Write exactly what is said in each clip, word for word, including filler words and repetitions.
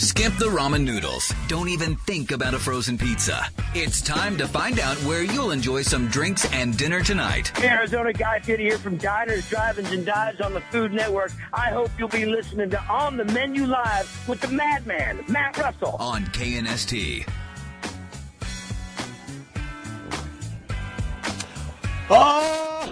Skip the ramen noodles. Don't even think about a frozen pizza. It's time to find out where you'll enjoy some drinks and dinner tonight. Hey, Arizona Guy Fieri here from Diners, Drive-Ins, and Dives on the Food Network. I hope you'll be listening to On the Menu Live with the Madman, Matt Russell. On K N S T. Oh,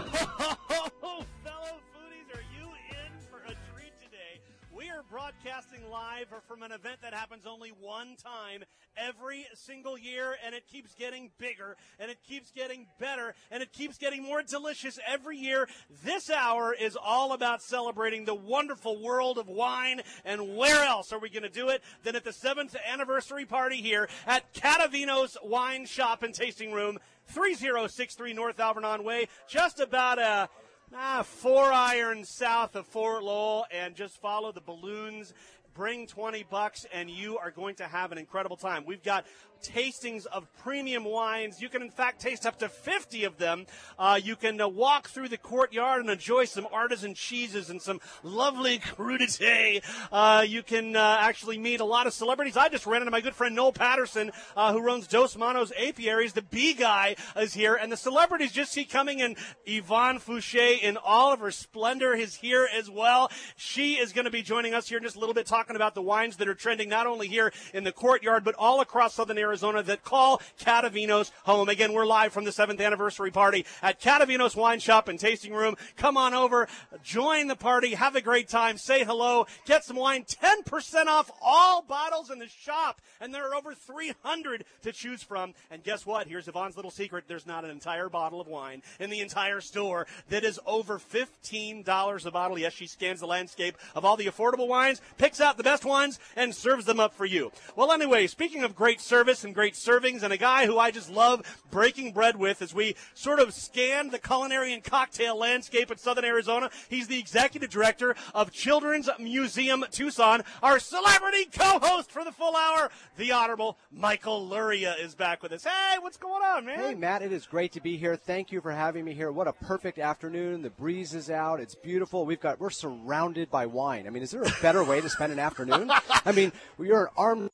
fellow foodies, are you in for a treat today? We are broadcasting live from an event that happens only one time every single year, and it keeps getting bigger, and it keeps getting better, and it keeps getting more delicious every year. This hour is all about celebrating the wonderful world of wine, and where else are we going to do it than at the seventh anniversary party here at Catavinos Wine Shop and Tasting Room, three oh six three North Alvernon Way, just about a ah, four iron south of Fort Lowell, and just follow the balloons. Bring twenty bucks, and you are going to have an incredible time. We've got tastings of premium wines. You can, in fact, taste up to fifty of them. Uh, you can uh, walk through the courtyard and enjoy some artisan cheeses and some lovely crudité. Uh, you can uh, actually meet a lot of celebrities. I just ran into my good friend Noel Patterson, uh, who runs Dos Manos Apiaries. The bee guy is here, and the celebrities just keep coming in. Yvonne Fouché in all of her splendor is here as well. She is going to be joining us here in just a little bit, talking about the wines that are trending not only here in the courtyard, but all across Southern Arizona that call Catavinos home. Again, we're live from the seventh anniversary party at Catavinos Wine Shop and Tasting Room. Come on over, join the party, have a great time, say hello, get some wine, ten percent off all bottles in the shop, and there are over three hundred to choose from. And guess what? Here's Yvonne's little secret. There's not an entire bottle of wine in the entire store that is over fifteen dollars a bottle. Yes, she scans the landscape of all the affordable wines, picks out the best ones, and serves them up for you. Well, anyway, speaking of great service and great servings, and a guy who I just love breaking bread with as we sort of scan the culinary and cocktail landscape in Southern Arizona, he's the executive director of Children's Museum Tucson. Our celebrity co-host for the full hour, the Honorable Michael Luria, is back with us. Hey, what's going on, man? Hey, Matt, it is great to be here. Thank you for having me here. What a perfect afternoon. The breeze is out. It's beautiful. We've got, we're surrounded by wine. I mean, is there a better way to spend an afternoon? I mean, you're an arm.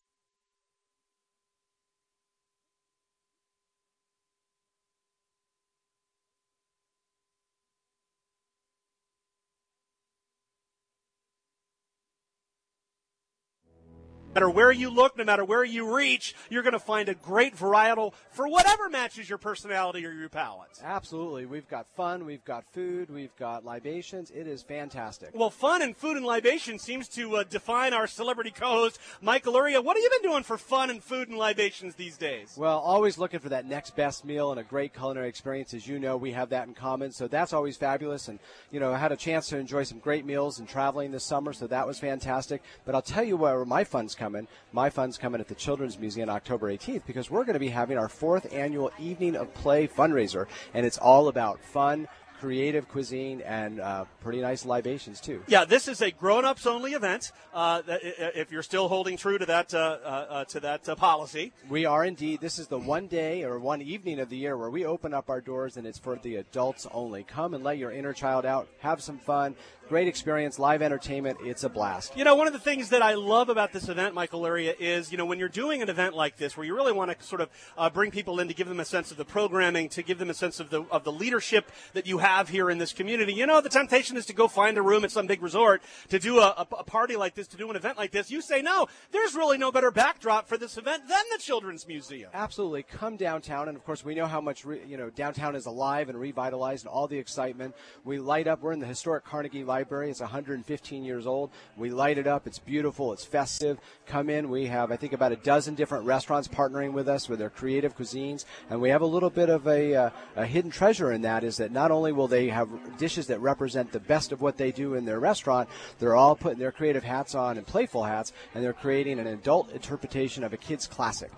No matter where you look, no matter where you reach, you're going to find a great varietal for whatever matches your personality or your palate. Absolutely. We've got fun. We've got food. We've got libations. It is fantastic. Well, fun and food and libation seems to uh, define our celebrity co-host, Michael Luria. What have you been doing for fun and food and libations these days? Well, always looking for that next best meal and a great culinary experience. As you know, we have that in common, so that's always fabulous. And, you know, I had a chance to enjoy some great meals and traveling this summer, so that was fantastic. But I'll tell you where my fun's coming. My fun's coming at the Children's Museum on October eighteenth, because we're going to be having our fourth annual Evening of Play fundraiser, and it's all about fun, creative cuisine, and uh, pretty nice libations, too. Yeah, this is a grown-ups only event, uh, if you're still holding true to that, uh, uh, to that uh, policy. We are indeed. This is the one day or one evening of the year where we open up our doors, and it's for the adults only. Come and let your inner child out, have some fun. Great experience, live entertainment. It's a blast. You know, one of the things that I love about this event, Michael Luria, is, you know, when you're doing an event like this where you really want to sort of uh, bring people in to give them a sense of the programming, to give them a sense of the of the leadership that you have here in this community, you know, the temptation is to go find a room at some big resort to do a, a, a party like this, to do an event like this. You say, no, there's really no better backdrop for this event than the Children's Museum. Absolutely. Come downtown, and, of course, we know how much, re, you know, downtown is alive and revitalized, and all the excitement. We light up. We're in the historic Carnegie Library. It's one hundred fifteen years old. We light it up. It's beautiful. It's festive. Come in. We have, I think, about a dozen different restaurants partnering with us with their creative cuisines, and we have a little bit of a, uh, a hidden treasure in that, is that not only will they have dishes that represent the best of what they do in their restaurant, they're all putting their creative hats on and playful hats, and they're creating an adult interpretation of a kid's classic.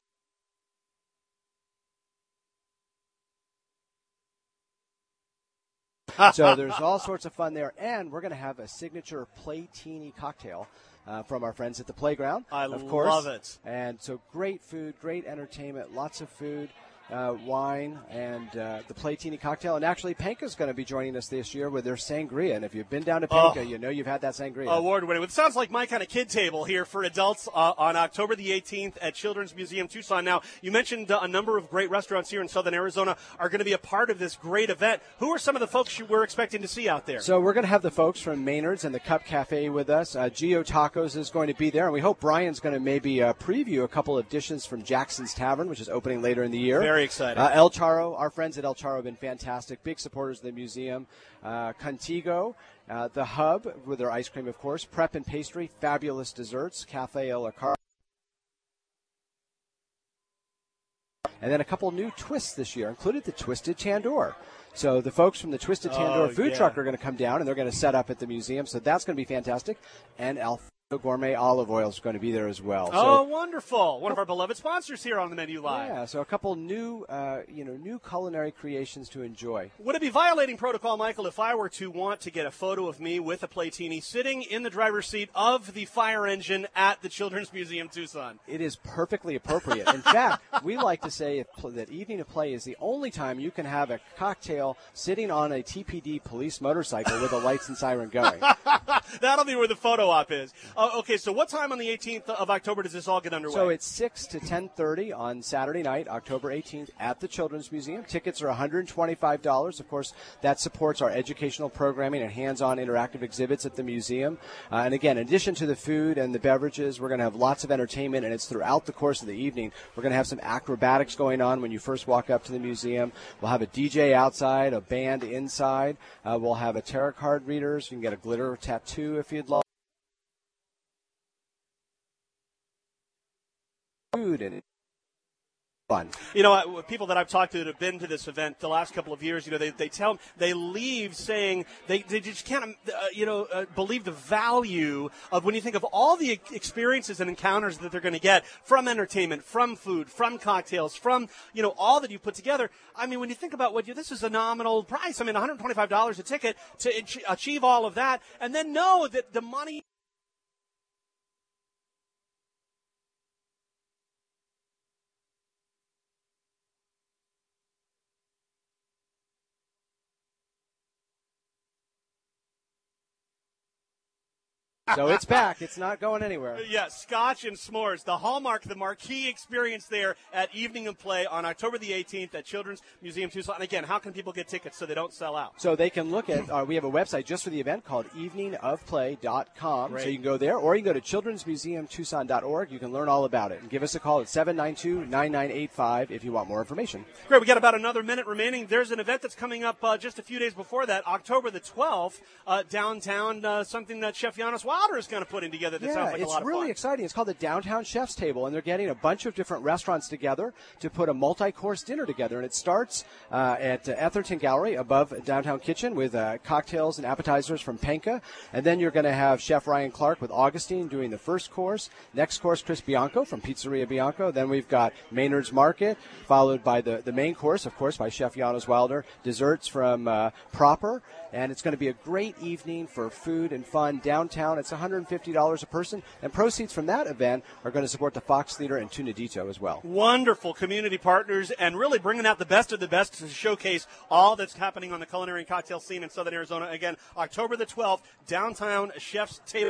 So there's all sorts of fun there, and we're going to have a signature Playtini cocktail uh, from our friends at the Playground. I of course. love it. And so great food, great entertainment, lots of food. uh, wine and uh, the Platini cocktail. And actually, Penca's going to be joining us this year with their sangria. And if you've been down to Penca, oh, you know you've had that sangria. Award-winning. It sounds like my kind of kid table here for adults uh, on October the eighteenth at Children's Museum Tucson. Now, you mentioned uh, a number of great restaurants here in Southern Arizona are going to be a part of this great event. Who are some of the folks you were expecting to see out there? So we're going to have the folks from Maynard's and the Cup Cafe with us. Uh, Gio Tacos is going to be there, and we hope Brian's going to maybe uh, preview a couple of dishes from Jackson's Tavern, which is opening later in the year. Very exciting. Uh, El Charo, our friends at El Charo have been fantastic, big supporters of the museum. Uh, Contigo, uh, the Hub with their ice cream, of course. Prep and Pastry, fabulous desserts. Cafe El Acar. And then a couple new twists this year, included the Twisted Tandoor. So the folks from the Twisted Tandoor oh, food yeah. truck are going to come down, and they're going to set up at the museum. So that's going to be fantastic. And Alfredo Gourmet Olive Oil is going to be there as well. Oh, so, wonderful! One of our beloved sponsors here on the Menu Live. Yeah, so a couple new, uh, you know, new culinary creations to enjoy. Would it be violating protocol, Michael, if I were to want to get a photo of me with a Platini sitting in the driver's seat of the fire engine at the Children's Museum Tucson? It is perfectly appropriate. In fact, we like to say if, that Evening of Play is the only time you can have a cocktail sitting on a T P D police motorcycle with the lights and siren going. That'll be where the photo op is. Uh, okay, so what time on the eighteenth of October does this all get underway? So it's six to ten thirty on Saturday night, October eighteenth, at the Children's Museum. Tickets are one hundred twenty-five dollars. Of course, that supports our educational programming and hands-on interactive exhibits at the museum. Uh, and again, in addition to the food and the beverages, we're going to have lots of entertainment, and it's throughout the course of the evening. We're going to have some acrobatics going on when you first walk up to the museum. We'll have a D J outside, a band inside. Uh, we'll have a tarot card readers. You can get a glitter tattoo if you'd like. Food and fun. You know, people that I've talked to that have been to this event the last couple of years, you know, they they tell they leave saying they, they just can't, uh, you know, uh, believe the value of when you think of all the experiences and encounters that they're going to get from entertainment, from food, from cocktails, from, you know, all that you put together. I mean, when you think about what you, this is a nominal price. I mean, one hundred twenty-five dollars a ticket to achieve all of that, and then know that the money. So it's back. It's not going anywhere. Yeah, Scotch and s'mores, the hallmark, the marquee experience there at Evening of Play on October the eighteenth at Children's Museum Tucson. And again, how can people get tickets so they don't sell out? So they can look at, uh, we have a website just for the event called evening of play dot com. Great. So you can go there, or you can go to children's museum tucson dot org. You can learn all about it. And give us a call at seven nine two, nine nine eight five if you want more information. Great. We got about another minute remaining. There's an event that's coming up uh, just a few days before that, October the twelfth, uh, downtown, uh, something that Chef Janos Wilder is going to put in together that yeah, sounds like a lot of fun. It's really exciting. It's called the Downtown Chef's Table, and they're getting a bunch of different restaurants together to put a multi-course dinner together. And it starts uh, at uh, Etherton Gallery above Downtown Kitchen with uh, cocktails and appetizers from Penca. And then you're going to have Chef Ryan Clark with Augustine doing the first course. Next course, Chris Bianco from Pizzeria Bianco. Then we've got Maynard's Market, followed by the, the main course, of course, by Chef Janos Wilder. Desserts from uh, Proper. And it's going to be a great evening for food and fun downtown. It's one hundred fifty dollars a person, and proceeds from that event are going to support the Fox Theater and Tunadito as well. Wonderful community partners, and really bringing out the best of the best to showcase all that's happening on the culinary and cocktail scene in Southern Arizona. Again, October the twelfth, Downtown Chef's Table.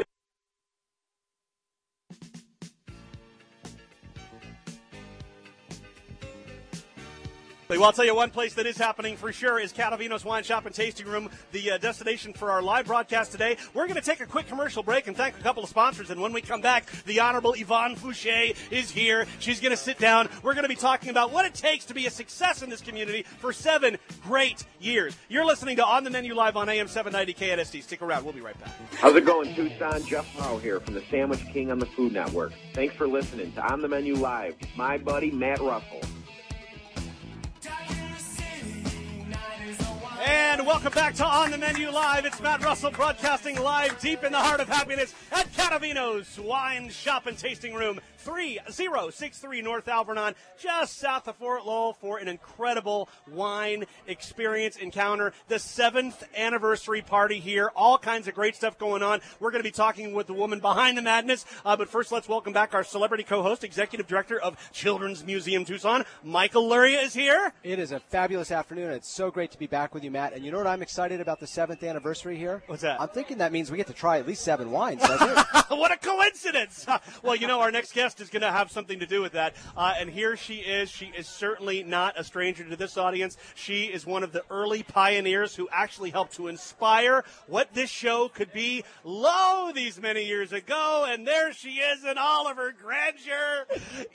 Well, I'll tell you one place that is happening for sure is Catavino's Wine Shop and Tasting Room, the uh, destination for our live broadcast today. We're going to take a quick commercial break and thank a couple of sponsors. And when we come back, the Honorable Yvonne Fouché is here. She's going to sit down. We're going to be talking about what it takes to be a success in this community for seven great years. You're listening to On the Menu Live on A M seven ninety K N S D. Stick around. We'll be right back. How's it going, Tucson? Jeff Howe here from the Sandwich King on the Food Network. Thanks for listening to On the Menu Live with my buddy Matt Russell. And welcome back to On the Menu Live. It's Matt Russell broadcasting live deep in the heart of happiness at Catavino's Wine Shop and Tasting Room, three oh six three North Alvernon, just south of Fort Lowell, for an incredible wine experience encounter. The seventh anniversary party here. All kinds of great stuff going on. We're going to be talking with the woman behind the madness. Uh, but first, let's welcome back our celebrity co-host, Executive Director of Children's Museum Tucson. Michael Luria is here. It is a fabulous afternoon. It's so great to be back with you, Matt. And you know what I'm excited about the seventh anniversary here? What's that? I'm thinking that means we get to try at least seven wines, doesn't it? What a coincidence. Well, you know, our next guest is going to have something to do with that. Uh, and here she is. She is certainly not a stranger to this audience. She is one of the early pioneers who actually helped to inspire what this show could be, lo, these many years ago. And there she is in all of her grandeur,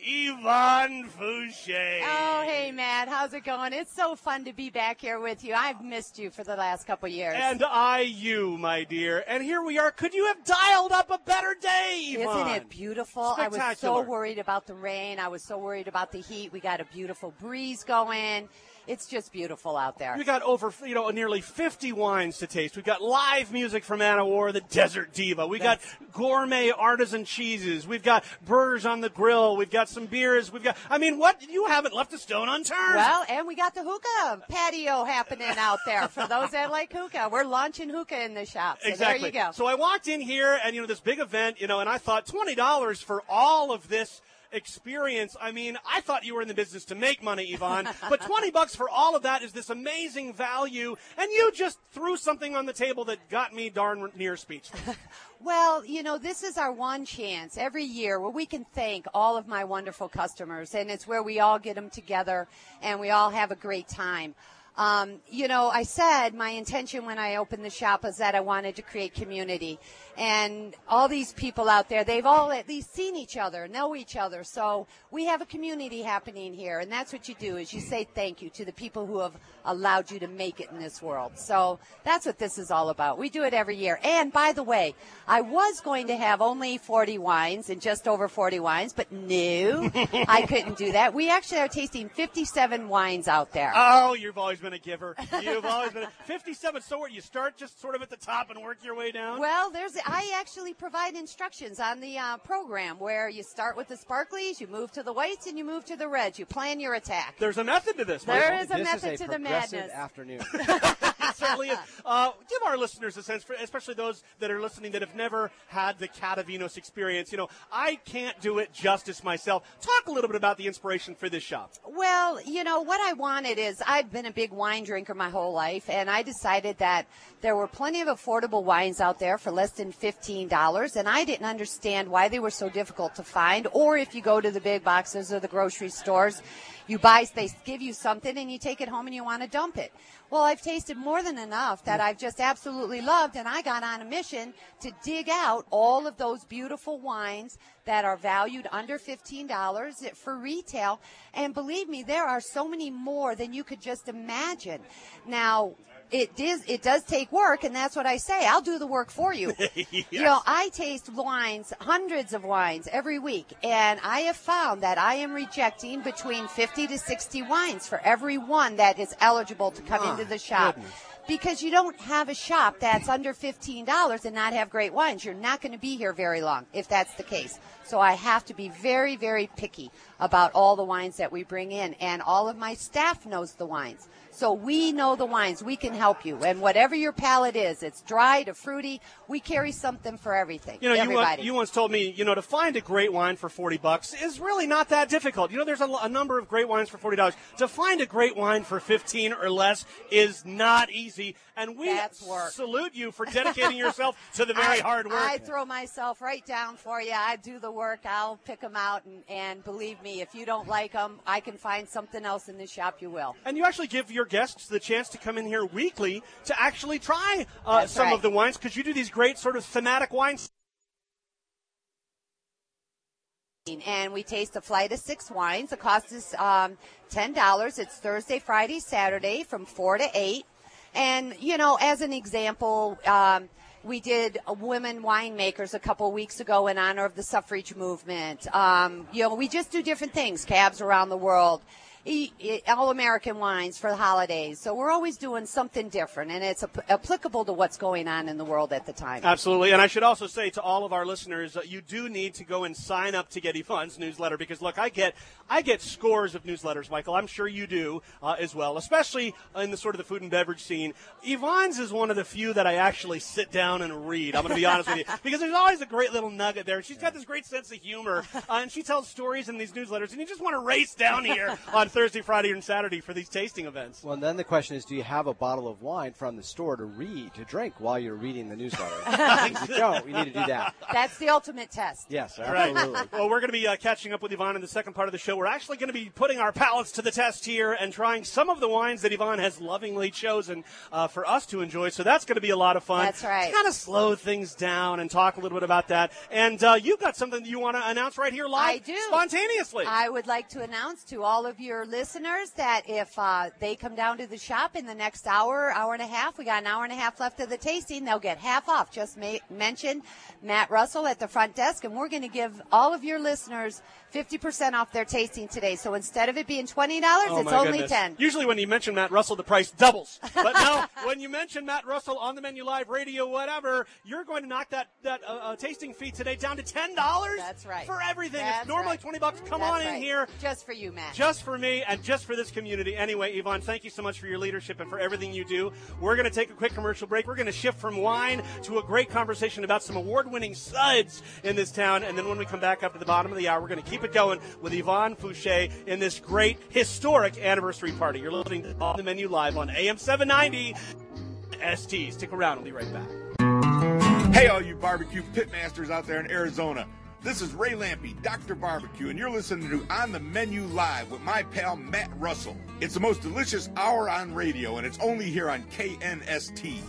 Yvonne Fouché. Oh, hey, Matt. How's it going? It's so fun to be back here with you. I've missed you for the last couple of years. And I you, my dear. And here we are. Could you have dialed up a better day, Yvonne? Isn't it beautiful? I was so Spectacular. worried about the rain. I was so worried about the heat. We got a beautiful breeze going. It's just beautiful out there. We got over, you know, nearly fifty wines to taste. We've got live music from Anna War, the Desert Diva. We got gourmet artisan cheeses. We've got burgers on the grill. We've got some beers. We've got, I mean, what? You haven't left a stone unturned. Well, and we got the hookah patio happening out there for those that like hookah. We're launching hookah in the shop. So Exactly. there you go. So I walked in here and, you know, this big event, you know, and I thought twenty dollars for all of this experience. I mean, I thought you were in the business to make money, Yvonne, but twenty bucks for all of that is this amazing value, and you just threw something on the table that got me darn near speechless. Well, you know, this is our one chance every year where we can thank all of my wonderful customers, and it's where we all get them together and we all have a great time. Um, you know, I said my intention when I opened the shop was that I wanted to create community. And all these people out there, they've all at least seen each other, know each other. So we have a community happening here. And that's what you do, is you say thank you to the people who have allowed you to make it in this world. So that's what this is all about. We do it every year. And by the way, I was going to have only forty wines and just over forty wines, but no, I couldn't do that. We actually are tasting fifty-seven wines out there. Oh, you've always been a giver. You've always been a fifty-seven. So what, you start just sort of at the top and work your way down? Well, there's I actually provide instructions on the uh, program where you start with the sparklies, you move to the whites, and you move to the reds. You plan your attack. There's a method to this. There Michael. is a this method is a to the progressive madness. afternoon. It certainly is. Uh, give our listeners a sense, for, especially those that are listening that have never had the Catavinos experience. You know, I can't do it justice myself. Talk a little bit about the inspiration for this shop. Well, you know, what I wanted is I've been a big wine drinker my whole life, and I decided that there were plenty of affordable wines out there for less than fifteen dollars, and I didn't understand why they were so difficult to find. Or if you go to the big boxes or the grocery stores, you buy, they give you something and you take it home and you want to dump it. Well, I've tasted more than enough that I've just absolutely loved, and I got on a mission to dig out all of those beautiful wines that are valued under fifteen dollars for retail. And believe me, there are so many more than you could just imagine. Now, It does, it does take work, and that's what I say. I'll do the work for you. Yes. You know, I taste wines, hundreds of wines every week, and I have found that I am rejecting between fifty to sixty wines for every one that is eligible to come My into the shop. goodness. Because you don't have a shop that's under fifteen dollars and not have great wines. You're not going to be here very long if that's the case. So I have to be very, very picky about all the wines that we bring in, and all of my staff knows the wines. So we know the wines. We can help you. And whatever your palate is, it's dry to fruity, we carry something for everything. You know, you, Everybody. uh, you once told me, you know, to find a great wine for forty bucks is really not that difficult. You know, there's a, a number of great wines for forty dollars. To find a great wine for fifteen or less is not easy. And we That's work. salute you for dedicating yourself to the very I, hard work. I throw myself right down for you. I do the work. I'll pick them out. And, and believe me, if you don't like them, I can find something else in the shop you will. And you actually give your guests the chance to come in here weekly to actually try uh, That's some right. of the wines, because you do these great sort of thematic wines. And we taste a flight of six wines. The cost is um, ten dollars. It's Thursday, Friday, Saturday from four to eight. And, you know, as an example, um, we did a women winemakers a couple weeks ago in honor of the suffrage movement. Um, you know, we just do different things, cabs around the world. e- e- all-American wines for the holidays. So we're always doing something different, and it's ap- applicable to what's going on in the world at the time. Absolutely. And I should also say to all of our listeners, uh, you do need to go and sign up to get Yvonne's newsletter because, look, I get I get scores of newsletters, Michael. I'm sure you do uh, as well, especially in the sort of the food and beverage scene. Yvonne's is one of the few that I actually sit down and read. I'm going to be honest with you because there's always a great little nugget there. She's got this great sense of humor, uh, and she tells stories in these newsletters, and you just want to race down here on Thursday, Friday, and Saturday for these tasting events. Well, and then the question is, do you have a bottle of wine from the store to read, to drink while you're reading the newsletter? If you don't, you need to do that. That's the ultimate test. Yes, Right. absolutely. Well, we're going to be uh, catching up with Yvonne in the second part of the show. We're actually going to be putting our palates to the test here and trying some of the wines that Yvonne has lovingly chosen uh, for us to enjoy. So that's going to be a lot of fun. That's right. Kind of slow things down and talk a little bit about that. And uh, you've got something that you want to announce right here live I do. spontaneously. I would like to announce to all of your listeners that if uh, they come down to the shop in the next hour, hour and a half, we got an hour and a half left of the tasting, they'll get half off. Just ma- mention Matt Russell at the front desk, and we're going to give all of your listeners fifty percent off their tasting today. So instead of it being twenty dollars, Oh, it's my only goodness. ten dollars. Usually when you mention Matt Russell, the price doubles. But no, when you mention Matt Russell on the Menu Live radio, whatever, you're going to knock that, that uh, uh, tasting fee today down to ten dollars. That's right. For everything. That's it's normally right. twenty bucks. Come That's on in right. here. Just for you, Matt. Just for me and just for this community. Anyway, Yvonne, thank you so much for your leadership and for everything you do. We're going to take a quick commercial break. We're going to shift from wine to a great conversation about some award-winning suds in this town. And then when we come back up to the bottom of the hour, we're going to keep it going with Yvonne Fouché in this great historic anniversary party. You're listening to On the Menu Live on A M seven ninety S T. Stick around. We'll be right back. Hey, all you barbecue pitmasters out there in Arizona. This is Ray Lampe, Doctor Barbecue, and you're listening to On the Menu Live with my pal Matt Russell. It's the most delicious hour on radio, and it's only here on K N S T.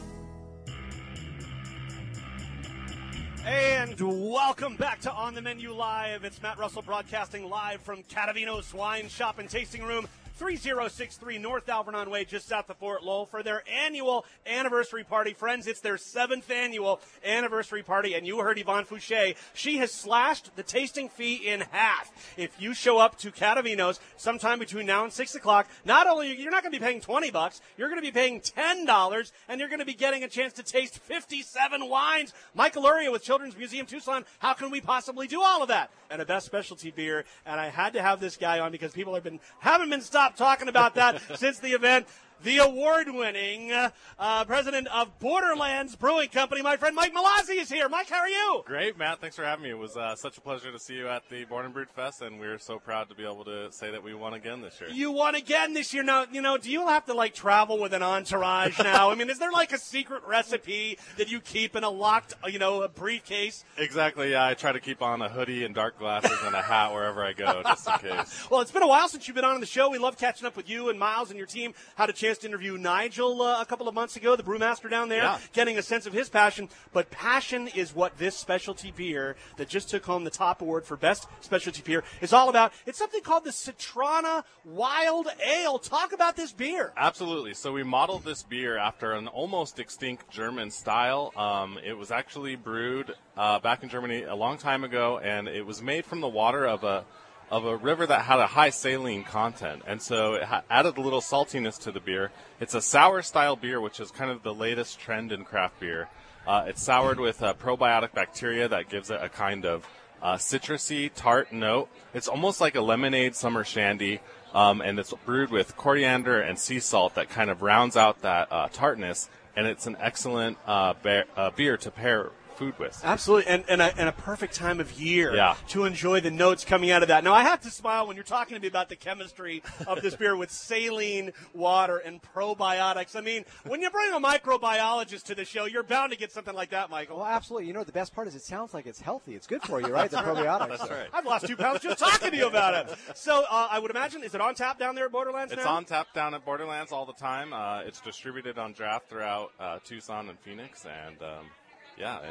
And welcome back to On the Menu Live. It's Matt Russell broadcasting live from Catavino's Wine Shop and Tasting Room, three oh six three North Alvernon Way, just south of Fort Lowell, for their annual anniversary party. Friends, it's their seventh annual anniversary party, and you heard Yvonne Fouché. She has slashed the tasting fee in half. If you show up to Catavino's sometime between now and six o'clock, not only you're not going to be paying twenty bucks, you're going to be paying ten dollars, and you're going to be getting a chance to taste fifty-seven wines. Michael Luria with Children's Museum Tucson. How can we possibly do all of that? And a best specialty beer, and I had to have this guy on because people have been haven't been stopped talking about that since the event. The award-winning uh, president of Borderlands Brewing Company, my friend Mike Malazzi, is here. Mike, how are you? Great, Matt. Thanks for having me. It was uh, such a pleasure to see you at the Born and Brewed Fest, and we're so proud to be able to say that we won again this year. You won again this year. Now, you know, do you have to, like, travel with an entourage now? I mean, is there, like, a secret recipe that you keep in a locked, you know, a briefcase? Exactly, yeah. I try to keep on a hoodie and dark glasses and a hat wherever I go, just in case. Well, it's been a while since you've been on the show. We love catching up with you and Miles and your team. Had a chance to interview Nigel uh, a couple of months ago, the brewmaster down there, yeah. getting a sense of his passion. But passion is what this specialty beer that just took home the top award for best specialty beer is all about. It's something called the Citrana Wild Ale. Talk about this beer. Absolutely. So we modeled this beer after an almost extinct German style. Um, it was actually brewed uh, back in Germany a long time ago, and it was made from the water of a of a river that had a high saline content, and so it ha- added a little saltiness to the beer. It's a sour-style beer, which is kind of the latest trend in craft beer. Uh, it's soured with uh, probiotic bacteria that gives it a kind of uh, citrusy, tart note. It's almost like a lemonade summer shandy, um, and it's brewed with coriander and sea salt that kind of rounds out that uh, tartness, and it's an excellent uh, bear, uh, beer to pair food with. Absolutely, and, and, a, and a perfect time of year yeah. to enjoy the notes coming out of that. Now, I have to smile when you're talking to me about the chemistry of this beer with saline water and probiotics. I mean, when you bring a microbiologist to the show, you're bound to get something like that, Michael. Well, absolutely. You know, the best part is it sounds like it's healthy. It's good for you, right? The probiotics. That's right. I've lost two pounds just talking to you about it. So uh, I would imagine, is it on tap down there at Borderlands It's now? on tap down at Borderlands all the time. Uh, it's distributed on draft throughout uh, Tucson and Phoenix, and um, yeah, and it's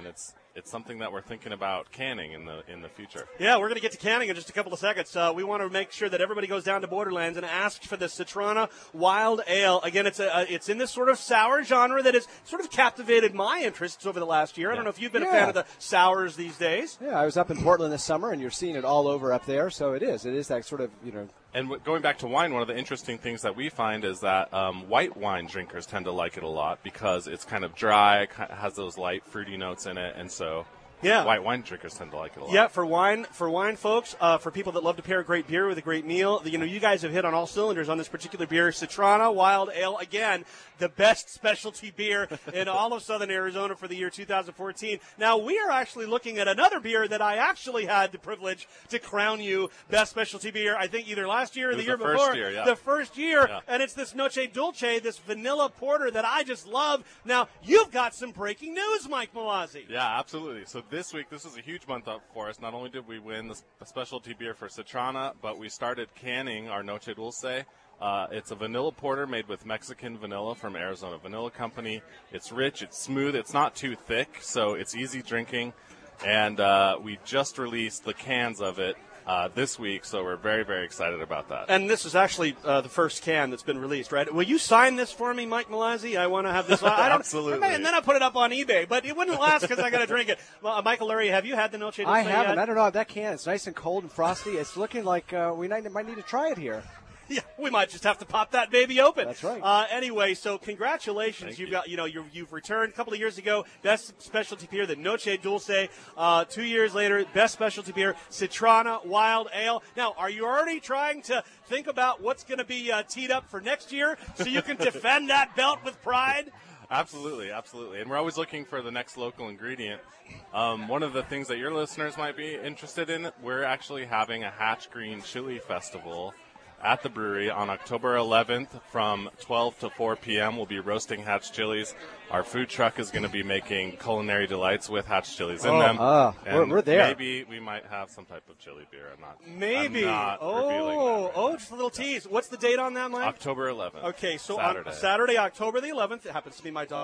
it's something that we're thinking about canning in the in the future. Yeah, we're going to get to canning in just a couple of seconds. Uh, we want to make sure that everybody goes down to Borderlands and asks for the Citrana Wild Ale. Again, it's a, uh, it's in this sort of sour genre that has sort of captivated my interests over the last year. I don't know if you've been Yeah. a fan of the sours these days. Yeah, I was up in Portland this summer, and you're seeing it all over up there. So it is. It is that sort of, you know. And w- going back to wine, one of the interesting things that we find is that um, white wine drinkers tend to like it a lot because it's kind of dry, ki- has those light fruity notes in it, and so Yeah. white wine drinkers tend to like it a lot. Yeah, for wine, for wine folks, uh, for people that love to pair a great beer with a great meal, you know, you guys have hit on all cylinders on this particular beer, Citrana Wild Ale. Again, the best specialty beer in all of Southern Arizona for the year two thousand fourteen. Now, we are actually looking at another beer that I actually had the privilege to crown you best specialty beer, I think either last year or It the was year the first before. year, yeah. The first year, Yeah. and it's this Noche Dulce, this vanilla porter that I just love. Now, you've got some breaking news, Mike Malazzi. Yeah, absolutely. So this week, this is a huge month up for us. Not only did we win the sp- specialty beer for Citrana, but we started canning our Noche Dulce. Uh, it's a vanilla porter made with Mexican vanilla from Arizona Vanilla Company. It's rich, it's smooth, it's not too thick, so it's easy drinking. And uh, we just released the cans of it uh, this week, so we're very, very excited about that. And this is actually uh, the first can that's been released, right? Will you sign this for me, Mike Malazzi? I want to have this. I don't, Absolutely. And then I'll put it up on eBay, but it wouldn't last because I got to drink it. Well, uh, Michael Lurie, have you had the Noche Dulce I haven't. yet? I don't know. That can. It's nice and cold and frosty. It's looking like uh, we might, might need to try it here. Yeah, we might just have to pop that baby open. That's right. Uh, anyway, so congratulations. Thank You've you. got, you know, you're, you've returned a couple of years ago, best specialty beer, the Noche Dulce. Uh, two years later, best specialty beer, Citrana Wild Ale. Now, are you already trying to think about what's going to be uh, teed up for next year so you can defend that belt with pride? Absolutely, absolutely. And we're always looking for the next local ingredient. Um, one of the things that your listeners might be interested in, we're actually having a Hatch Green Chili Festival at the brewery on October eleventh from twelve to four p.m. We'll be roasting Hatch chilies. Our food truck is going to be making culinary delights with Hatch chilies in Oh, them. uh, And we're- we're there. Maybe we might have some type of chili beer. I'm not. Maybe. I'm not revealing oh, that. oh, just a little tease. What's the date on that, Mike? October eleventh. Okay, so Saturday. on Saturday, October the eleventh, it happens to be my dog.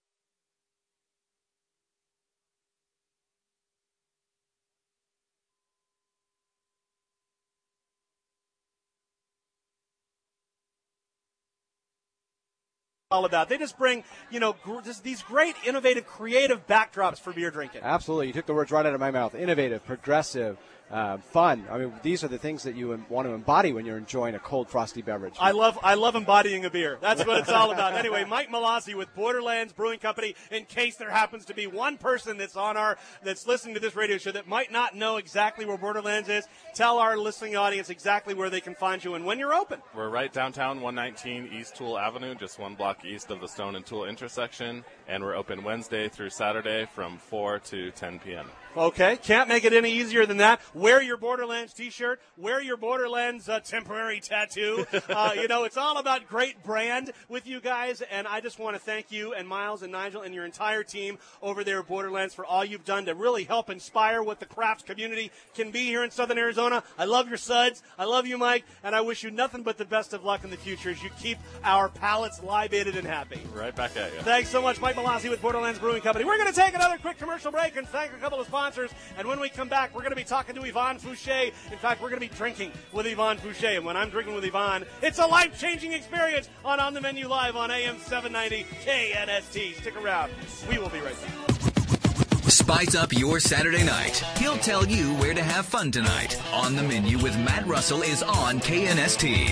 All about. They just bring, you know, gr- just these great, innovative, creative backdrops for beer drinking. Absolutely. You took the words right out of my mouth. Innovative, progressive, uh, fun. I mean, these are the things that you want to embody when you're enjoying a cold, frosty beverage. I love I love embodying a beer. That's what it's all about. Anyway, Mike Malazzi with Borderlands Brewing Company. In case there happens to be one person that's on our that's listening to this radio show that might not know exactly where Borderlands is, tell our listening audience exactly where they can find you and when you're open. We're right downtown, one nineteen East Toole Avenue, just one block east of the Stone and Toole intersection, and we're open Wednesday through Saturday from four to ten p.m. Okay, can't make it any easier than that. Wear your Borderlands T-shirt. Wear your Borderlands uh, temporary tattoo. Uh, you know, it's all about great brand with you guys, and I just want to thank you and Miles and Nigel and your entire team over there at Borderlands for all you've done to really help inspire what the craft community can be here in Southern Arizona. I love your suds. I love you, Mike, and I wish you nothing but the best of luck in the future as you keep our palates libated and happy. Right back at you. Thanks so much, Mike Malazzi with Borderlands Brewing Company. We're going to take another quick commercial break and thank a couple of sponsors. And when we come back, we're going to be talking to Yvonne Fouché. In fact, we're going to be drinking with Yvonne Fouché. And when I'm drinking with Yvonne, it's a life-changing experience on On the Menu Live on A M seven ninety K N S T. Stick around. We will be right back. Spice up your Saturday night. He'll tell you where to have fun tonight. On the Menu with Matt Russell is on K N S T.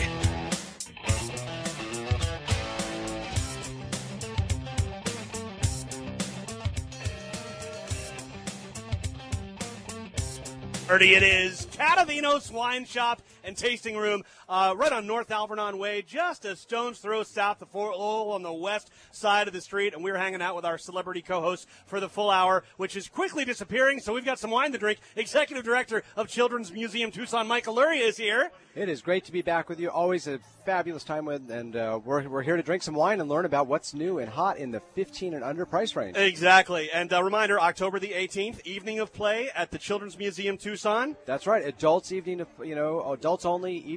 It is Catavinos Wine Shop and Tasting Room, uh, right on North Alvernon Way, just a stone's throw south of Fort Lowell on the west side of the street. And we're hanging out with our celebrity co-host for the full hour, which is quickly disappearing. So we've got some wine to drink. Executive Director of Children's Museum Tucson, Michael Lurie, is here. It is great to be back with you. Always a fabulous time with, and uh, we're we're here to drink some wine and learn about what's new and hot in the fifteen and under price range. Exactly. And a reminder, October the eighteenth, evening of play at the Children's Museum Tucson. That's right. Adults evening of you know adults only evening of play.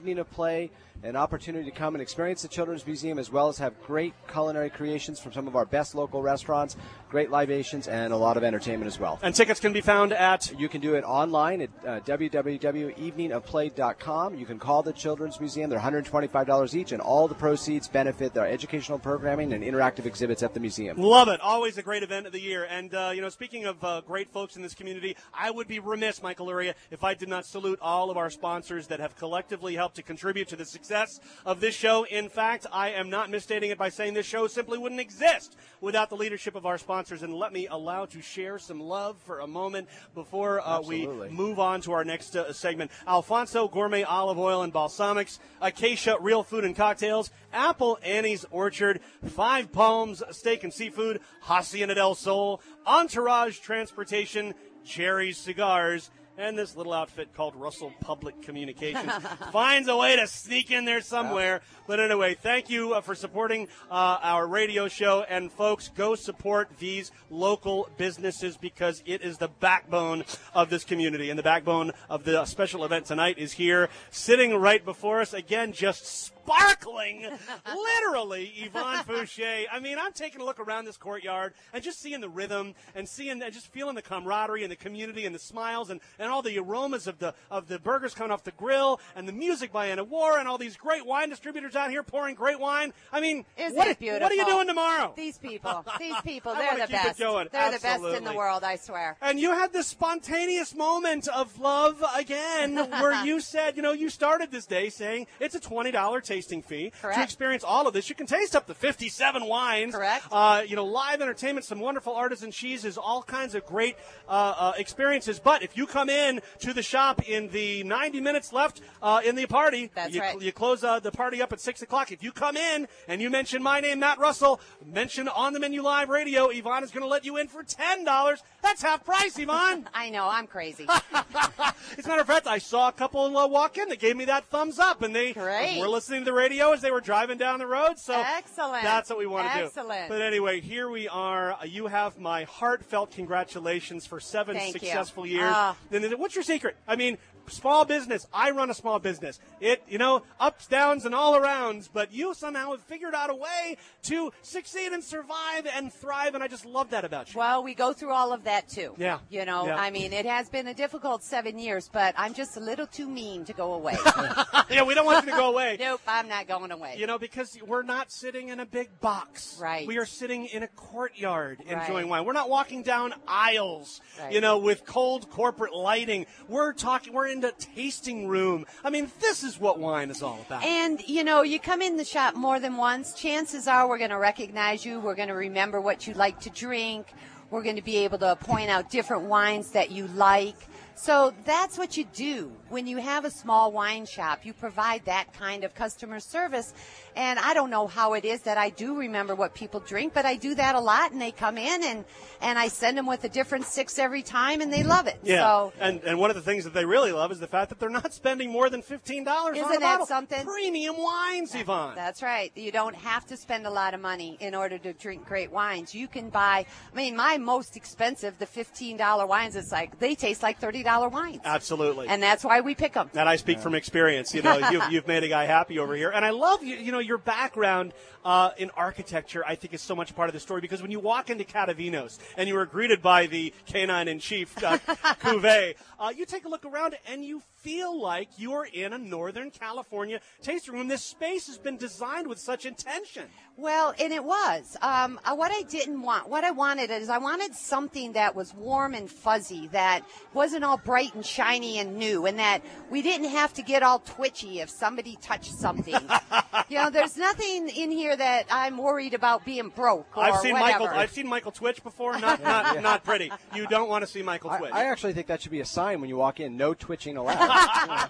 play, an opportunity to come and experience the Children's Museum, as well as have great culinary creations from some of our best local restaurants, great libations, and a lot of entertainment as well. And tickets can be found at? You can do it online at uh, w w w dot evening of play dot com. You can call the Children's Museum. They're one hundred twenty-five dollars each, and all the proceeds benefit their educational programming and interactive exhibits at the museum. Love it. Always a great event of the year. And, uh, you know, speaking of uh, great folks in this community, I would be remiss, Michael Luria, if I did not salute all of our sponsors that have collectively helped to contribute to the success of this show. In fact, I am not misstating it by saying this show simply wouldn't exist without the leadership of our sponsors. And let me allow to share some love for a moment before uh, we move on to our next uh, segment. Alfonso Gourmet Olive Oil and Balsamics, Acacia Real Food and Cocktails, Apple Annie's Orchard, Five Palms Steak and Seafood, Hacienda del Sol, Entourage Transportation, Cherry's Cigars, and this little outfit called Russell Public Communications finds a way to sneak in there somewhere. But anyway, thank you uh, for supporting uh, our radio show. And, folks, go support these local businesses because it is the backbone of this community. And the backbone of the special event tonight is here, sitting right before us. Again, just sparkling, literally, Yvonne Fouché. I mean, I'm taking a look around this courtyard and just seeing the rhythm and seeing and just feeling the camaraderie and the community and the smiles and, and all the aromas of the of the burgers coming off the grill and the music by Anna War and all these great wine distributors out here pouring great wine. I mean, Isn't what, it beautiful? What are you doing tomorrow? These people, these people, I they're wanna the keep it best. going. They're Absolutely. the best in the world, I swear. And you had this spontaneous moment of love again where you said, you know, you started this day saying it's a twenty dollars tasting fee. Correct. To experience all of this. You can taste up to fifty-seven wines. Correct. Uh, you know, live entertainment, some wonderful artisan cheeses, all kinds of great uh, uh, experiences. But if you come in to the shop in the ninety minutes left uh, in the party, That's you, right. you close uh, the party up at six o'clock. If you come in and you mention my name, Matt Russell, mention On the Menu Live Radio, Yvonne is going to let you in for ten dollars. That's half price, Yvonne. I know, I'm crazy. As a matter of fact, I saw a couple uh, walk in that gave me that thumbs up, and they Great. were listening to the radio as they were driving down the road. So Excellent. that's what we want to do. Excellent. But anyway, here we are. Uh, You have my heartfelt congratulations for seven Thank you. successful years. Ah. Then what's your secret? I mean, small business. I run a small business. It, you know, ups, downs, and all arounds. But you somehow have figured out a way to succeed and survive and thrive, and I just love that about you. Well, we go through all of that, too. Yeah. You know, Yeah. I mean, it has been a difficult seven years, but I'm just a little too mean to go away. Yeah, we don't want you to go away. Nope, I'm not going away. You know, because we're not sitting in a big box. Right. We are sitting in a courtyard Right. enjoying wine. We're not walking down aisles, Right. you know, with cold corporate lighting. We're talking, we're in the tasting room. I mean, this is what wine is all about. And, you know, you come in the shop more than once, chances are we're going to recognize you. We're going to remember what you like to drink. We're going to be able to point out different wines that you like. So that's what you do. When you have a small wine shop, you provide that kind of customer service. And I don't know how it is that I do remember what people drink, but I do that a lot, and they come in, and, and I send them with a different six every time, and they love it. Yeah, So, and and one of the things that they really love is the fact that they're not spending more than fifteen dollars on a Isn't that bottle. something? Premium wines, Yvonne. That's right. You don't have to spend a lot of money in order to drink great wines. You can buy, I mean, my most expensive, the fifteen dollars wines, it's like, they taste like thirty dollars wines. Absolutely. And that's why we pick them. And I speak from experience. You know, you've, you've made a guy happy over here. And I love, you, you know, your background uh, in architecture, I think, is so much part of the story. Because when you walk into Catavinos and you are greeted by the canine-in-chief, uh, Cuvée, uh, you take a look around and you feel like you're in a Northern California tasting room. This space has been designed with such intention. Well, and it was. Um, uh, what I didn't want, what I wanted is I wanted something that was warm and fuzzy, that wasn't all bright and shiny and new, and that we didn't have to get all twitchy if somebody touched something. You know, there's nothing in here that I'm worried about being broke or I've seen whatever. Michael. I've seen Michael twitch before. Not not not pretty. You don't want to see Michael I, twitch. I actually think that should be a sign when you walk in, no twitching allowed.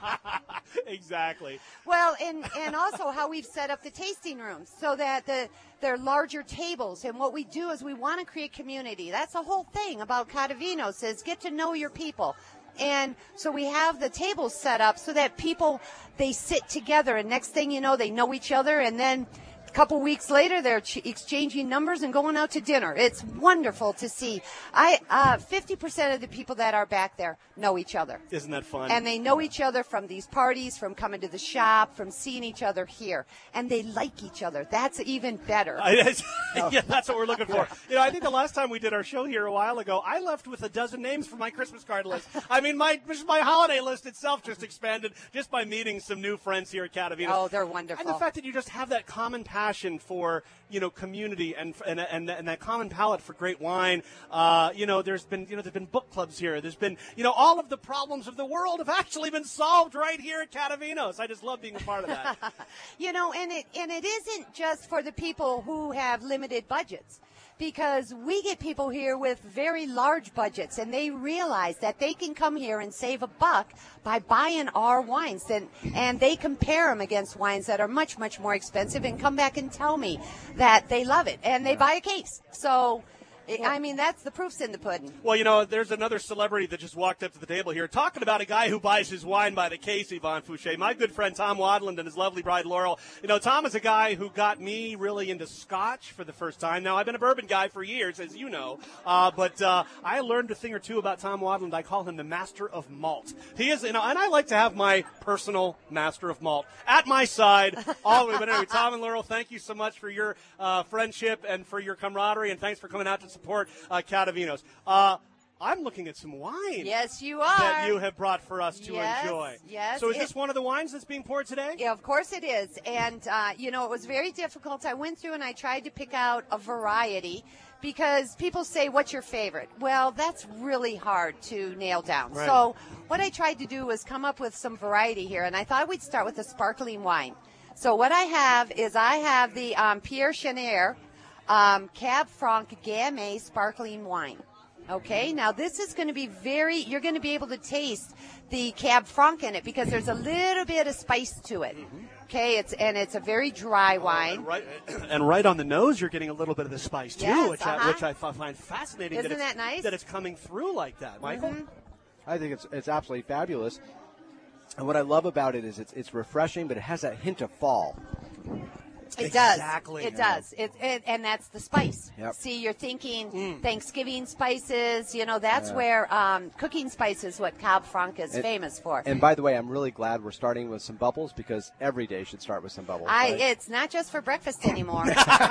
Exactly. Well, and, and also how we've set up the tasting rooms so that the they're larger tables. And what we do is we want to create community. That's the whole thing about Catavinos is get to know your people. And so we have the tables set up so that people, they sit together, and next thing you know, they know each other, and then couple weeks later, they're ch- exchanging numbers and going out to dinner. It's wonderful to see. I uh, fifty percent of the people that are back there know each other. Isn't that fun? And they know each other from these parties, from coming to the shop, from seeing each other here. And they like each other. That's even better. I, yeah, that's what we're looking for. You know, I think the last time we did our show here a while ago, I left with a dozen names for my Christmas card list. I mean, my my holiday list itself just expanded just by meeting some new friends here at Catavinos. Oh, they're wonderful. And the fact that you just have that common passion for, you know, community and and and, and that common palate for great wine. Uh, you know, there's been you know there's been book clubs here. There's been you know all of the problems of the world have actually been solved right here at Catavinos. I just love being a part of that. You know, and it and it isn't just for the people who have limited budgets. Because we get people here with very large budgets, and they realize that they can come here and save a buck by buying our wines. And, and they compare them against wines that are much, much more expensive and come back and tell me that they love it. And they buy a case. So, I mean, that's the proof's in the pudding. Well, you know, there's another celebrity that just walked up to the table here talking about a guy who buys his wine by the case, Yvonne Fouché. My good friend Tom Wadland and his lovely bride Laurel. You know, Tom is a guy who got me really into Scotch for the first time. Now, I've been a bourbon guy for years, as you know, uh, but uh, I learned a thing or two about Tom Wadland. I call him the master of malt. He is, you know, and I like to have my personal master of malt at my side all the way. But anyway, Tom and Laurel, thank you so much for your uh, friendship and for your camaraderie, and thanks for coming out to support uh, Catavinos. Uh, I'm looking at some wine. Yes, you are. That you have brought for us to yes, enjoy. Yes. So is it, this one of the wines that's being poured today? Yeah, of course it is. And, uh, you know, it was very difficult. I went through and I tried to pick out a variety because people say, what's your favorite? Well, that's really hard to nail down. Right. So what I tried to do was come up with some variety here, and I thought we'd start with a sparkling wine. So what I have is I have the um, Pierre Chenaire Um, Cab Franc Gamay sparkling wine. Okay, now this is going to be very, you're going to be able to taste the Cab Franc in it because there's a little bit of spice to it. Okay, it's and it's a very dry wine. Oh, and, right, and right on the nose, you're getting a little bit of the spice too, yes, which, uh-huh. I, which I find fascinating. Isn't that, it's, that nice? That it's coming through like that, Michael. Mm-hmm. I think it's it's absolutely fabulous. And what I love about it is it's it's refreshing, but it has that hint of fall. It exactly. does. It does. It, it, and that's the spice. Yep. See, you're thinking Mm. Thanksgiving spices. You know, that's Yeah. where um, cooking spice is what Cab Franc is And- famous for. And by the way, I'm really glad we're starting with some bubbles because every day should start with some bubbles. I, right? it's not just for breakfast anymore.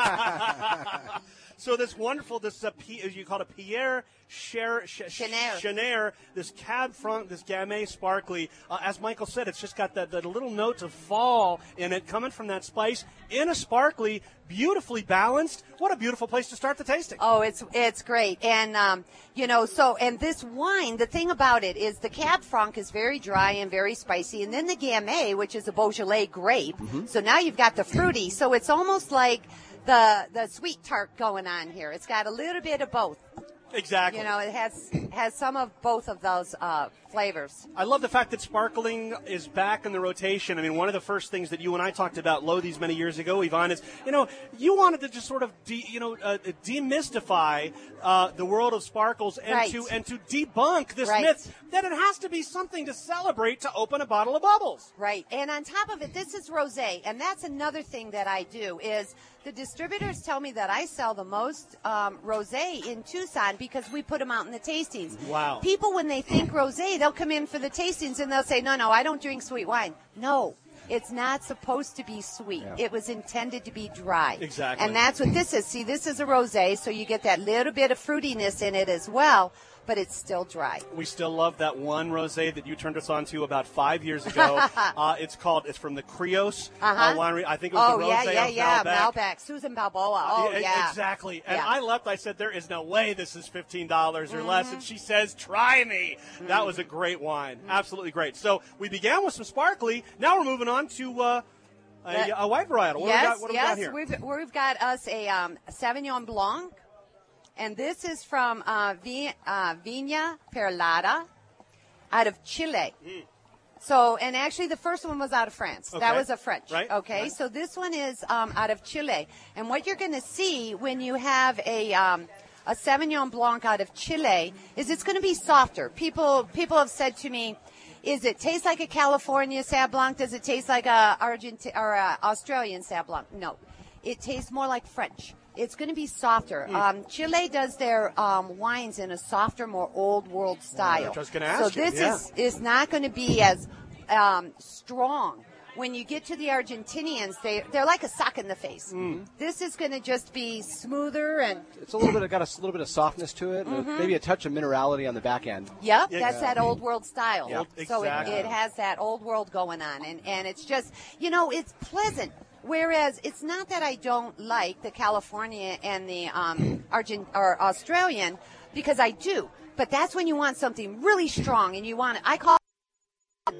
So this wonderful, this uh, P, you call it Pierre Cher, Ch- Chenaire. Chenaire, this Cab Franc, this Gamay Sparkly. Uh, as Michael said, it's just got that, that little notes of fall in it coming from that spice in a sparkly, beautifully balanced. What a beautiful place to start the tasting. Oh, it's it's great. And, um, you know, so, and this wine, the thing about it is the Cab Franc is very dry and very spicy. And then the Gamay, which is a Beaujolais grape. Mm-hmm. So now you've got the fruity. So it's almost like the the sweet tart going on here. It's got a little bit of both. Exactly. You know, it has has some of both of those uh, flavors. I love the fact that sparkling is back in the rotation. I mean, one of the first things that you and I talked about, Lothi's, many years ago, Yvonne, is, you know, you wanted to just sort of, de, you know, uh, demystify uh, the world of sparkles and Right. to and to debunk this Right. myth that it has to be something to celebrate to open a bottle of bubbles. Right. And on top of it, this is rosé, and that's another thing that I do is the distributors tell me that I sell the most um, rosé in Tucson because we put them out in the tastings. Wow. People, when they think rosé, they'll come in for the tastings and they'll say, no, no, I don't drink sweet wine. No. It's not supposed to be sweet. Yeah. It was intended to be dry. Exactly. And that's what this is. See, this is a rosé, so you get that little bit of fruitiness in it as well, but it's still dry. We still love that one rosé that you turned us on to about five years ago. uh, it's called, it's from the Crios Uh-huh. uh, winery. I think it was Oh, the yeah, rosé yeah, of yeah. Malbec. Malbec. Susan Balboa. Oh, Yeah, yeah. Exactly. And Yeah. I left, I said, there is no way this is fifteen dollars or Mm-hmm. less. And she says, try me. That was a great wine. Absolutely great. So we began with some sparkly. Now we're moving on to uh, a, That- a white varietal. What, yes, do we got, what do we yes. got here? We've, we've got us a um, Sauvignon Blanc, and this is from uh, Vi- uh, Viña Perlada out of Chile. Mm. So, and actually the first one was out of France. That Okay. was a French. Right, Okay, right. so this one is um, out of Chile. And what you're going to see when you have a um, a Sauvignon Blanc out of Chile is it's going to be softer. People people have said to me, is it taste like a California Sauv Blanc? Does it taste like a Argenti- or a Australian Sauv Blanc? No. it tastes more like French. It's going to be softer. Mm. Um, Chile does their um, wines in a softer, more old world style. Which I was going to ask so you. this Yeah. is, is not going to be as um, strong. When you get to the Argentinians, they, they're like a sock in the face. Mm. This is going to just be smoother and... It's a little bit, got a little bit of softness to it, Mhm. maybe a touch of minerality on the back end. Yep, Yeah. that's that old world style. Yep. So it, Exactly. it has that old world going on, and, and it's just, you know, it's pleasant. Whereas it's not that I don't like the California and the um, Argent or Australian, because I do. But that's when you want something really strong, and you want it. I call it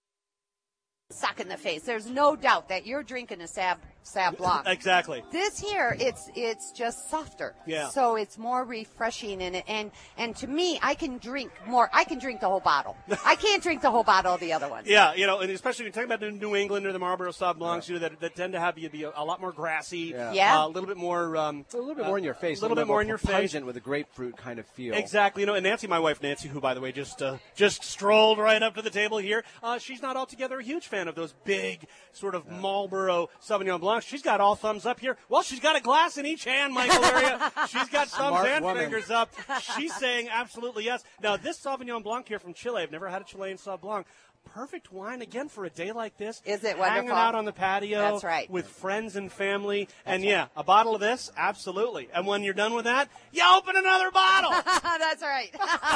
sock in the face. There's no doubt that you're drinking a Sab Sab Blanc. Exactly. This here, it's it's just softer. Yeah. So it's more refreshing in it, and and to me, I can drink more. I can drink the whole bottle. I can't drink the whole bottle of the other ones. Yeah, you know, and especially when you're talking about the New England or the Marlboro Sauv Blancs, you know, that, that tend to have you be a, a lot more grassy, Yeah. Yeah. uh, a little bit more, um, A little bit more in your face. a little bit more in your face. pungent with a grapefruit kind of feel. Exactly, you know, and Nancy, my wife Nancy, who by the way just uh, just strolled right up to the table here, uh, she's not altogether a huge fan of those big sort of Marlboro Sauvignon Blancs. She's got all thumbs up here. Well, she's got a glass in each hand, Michael. Area. She's got thumbs Smart and woman. fingers up. She's saying absolutely yes. Now, this Sauvignon Blanc here from Chile, I've never had a Chilean Sauv Blanc. Perfect wine again for a day like this. Is it Hanging wonderful? out on the patio. That's right. With friends and family. and yeah, a bottle of this, absolutely. And when you're done with that, you open another bottle. That's right.